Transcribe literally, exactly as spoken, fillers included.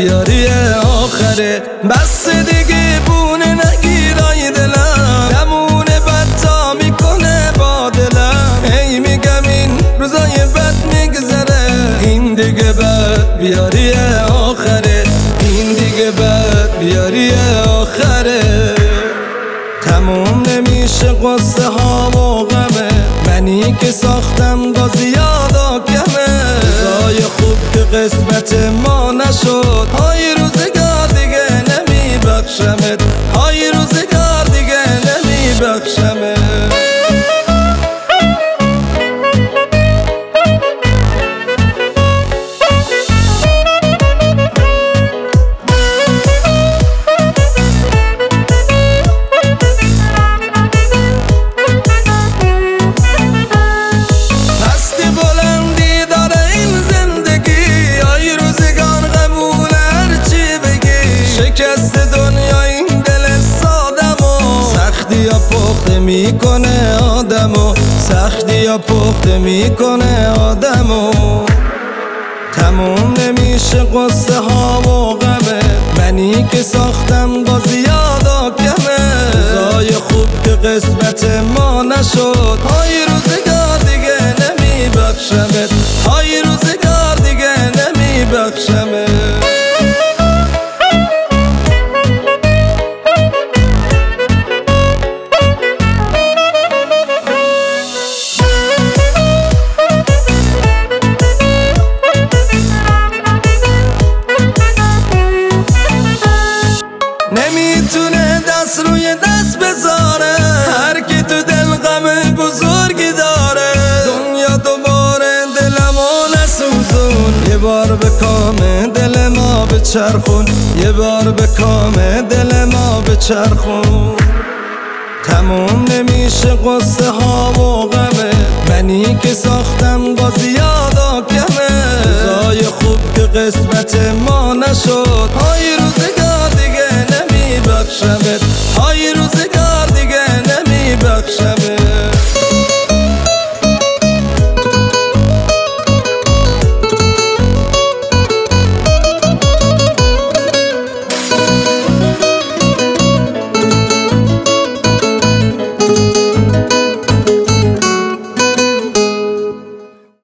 بیاری آخره. بس دیگه بونه نگیرای دلم، نمونه بدتا میکنه با دلم. هی میگم این روزای بد میگذره، این دیگه بد بیاری آخره، این دیگه بد بیاری آخره. تموم نمیشه قصه ها و غمه، منی که ساختم با زیاد و کمه. روزای خوب که قسمت ما نشد، های روزگار دیگه نمیبخشمت، های روزگار دیگه نمیبخشمت. پخته میکنه آدمو، سختی یا پخته میکنه آدمو. تموم نمیشه قصه ها و غمه، منی که ساختم با زیاد و کمه. روزای خوب که قسمت ما نشد، های روزگار دیگه نمیبخشمت، های روزگار دیگه نمیبخشمت. نمیتونه دست روی دست بذاره، هر کی تو دل غم بزرگی داره. دنیا دوباره دلمو نسوزون، یه بار به کام دل ما بچرخون، یه بار به کام دل ما بچرخون. تموم نمیشه قصه ها و غمه، منی که ساختم با زیاد و کمه. روزای خوب که قسمت ما نشد، های روزگار دیگه نمیبخشمت، های